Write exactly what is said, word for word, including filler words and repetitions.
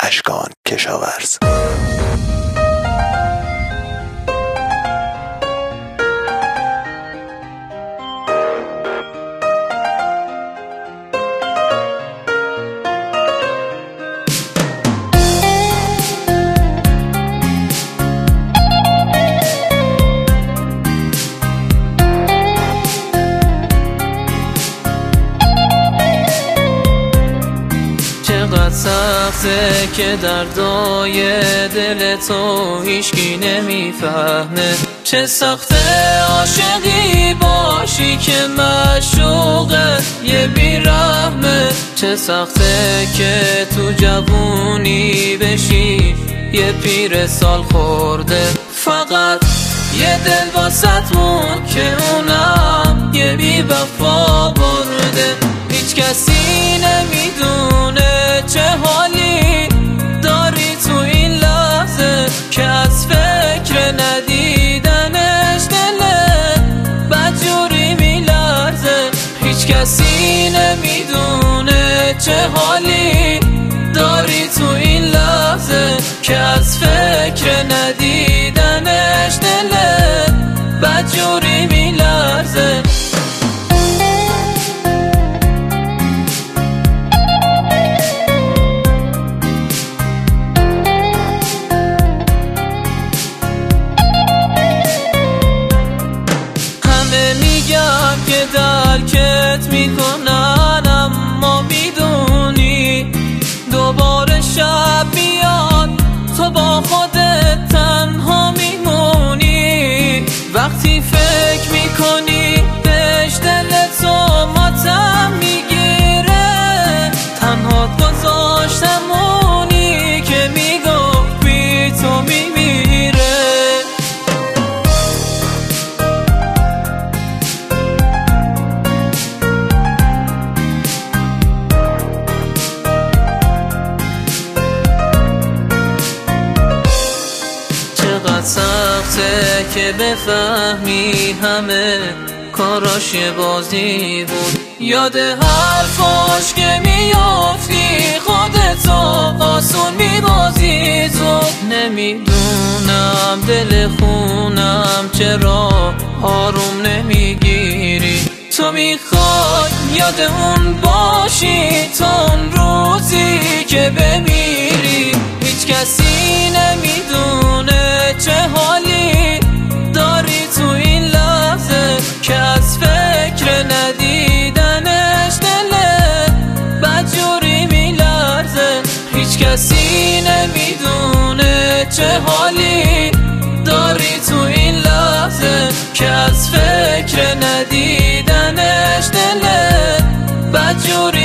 اشکان کشاورز. سخته که دردای دل تو هیچکی نمیفهمه، چه سخته عاشقی باشی که معشوقت یه بیرحمه، چه سخته که تو جوونی بشی یه پیر سال خورده. فقط یه دل واسط مون که اونم یه بی وفا برده. هیچ کسی نمیدونه چه حالی داری تو این لحظه که از فکر ندیدنش دلت بدجوری میلرزه. هیچ کسی نمیدونه چه حالی داری تو این لحظه که از فکر ندیدنش دلت بدجوری میلرزه. دلکت میکنن اما میدونی دوباره شب میاد تو با خودت تنها میمونی. وقتی فکر میکنی بهش دلتو ماتم میگیره، تنها گذاشتمونی که میگفت بی تو میمیره. سخته که بفهمی همه کاراش یه بازی بود، یاد حرفاش که میافتی خودتو آسون میبازی زود. نمیدونم دل خونم چرا آروم نمیگیری، تو میخوای یاد اون باشی تا اون روزی که بمیری. هیچ کسی نمیدونه چه حالی داری تو این لحظه که از فکر ندیدنش دلت بدجوری میلرزه. هیچ کسی نمیدونه چه حالی داری تو این لحظه که از فکر ندیدنش دلت بدجوری